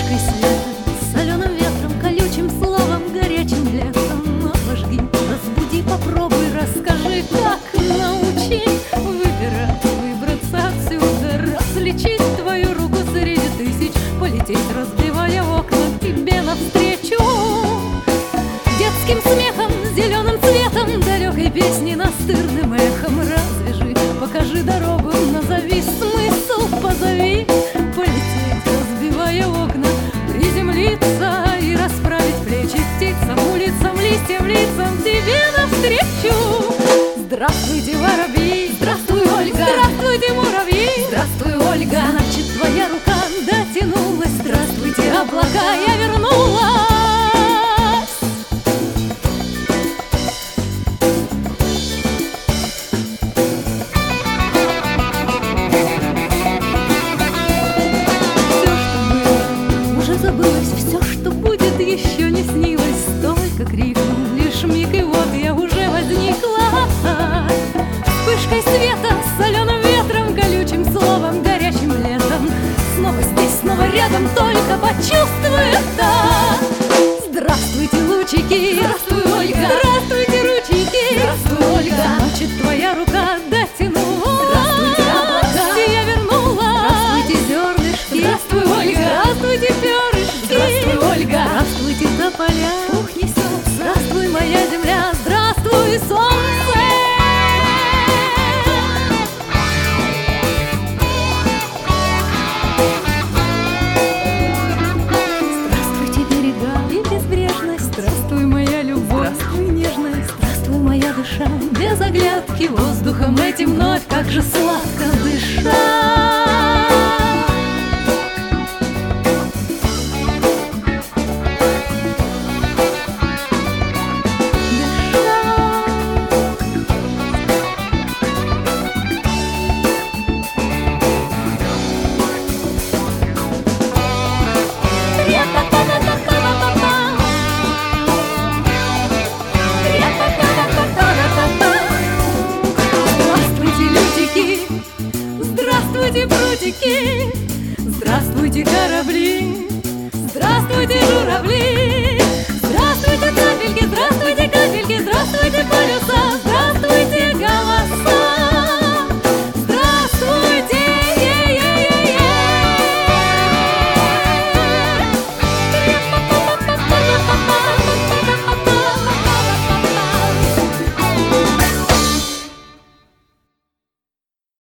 вспышкой света, соленым ветром, колючим словом, горячим летом. Обожги, разбуди, попробуй, расскажи, как научи выбирать, выбраться отсюда, различить твою руку среди тысяч, полететь, разбивая окна к тебе навстречу. Детским смехом, зеленым цветом, далекой песни настырным эхом. Развяжи, покажи дорогу, назови смысл, позови. Полететь, разбивая окна, приземлиться и расправить плечи птицам, улицам, листьям, лицам тебе навстречу. Здравствуйте, воробьи! Здравствуй, Ольга! Здравствуйте, муравьи! Здравствуй, Ольга! Значит, твоя рука дотянулась. Здравствуйте, облака, я вернулась. Забылось все, что будет, еще не снилось. Только крикнул лишь миг, и вот я уже возникла. Вспышкой света, соленым ветром, колючим словом, горячим летом. Снова здесь, снова рядом, только почувствуй это. Здравствуйте, лучики! Здравствуй, Ольга! Здравствуйте, ручейки! Здравствуй, Ольга! Значит, твоя рука дотянула. Здравствуйте, облака! Я вернула. Здравствуйте, зернышки! Здравствуй, Ольга! Здравствуйте, перышки! Здравствуй, Ольга! Здравствуйте, тополя! Пух несет! Здравствуй, моя земля! Здравствуй, солнце! Здравствуйте, берега и безбрежность! Здравствуй, моя любовь! Здравствуй, нежность! Здравствуй, моя душа! Без оглядки воздухом этим вновь как же сладко дышать! Здравствуйте, лютики! Здравствуйте, прутики! Здравствуйте, корабли! Здравствуйте, журавли! Здравствуйте, капельки! Здравствуйте, капельки! Здравствуйте, полюса!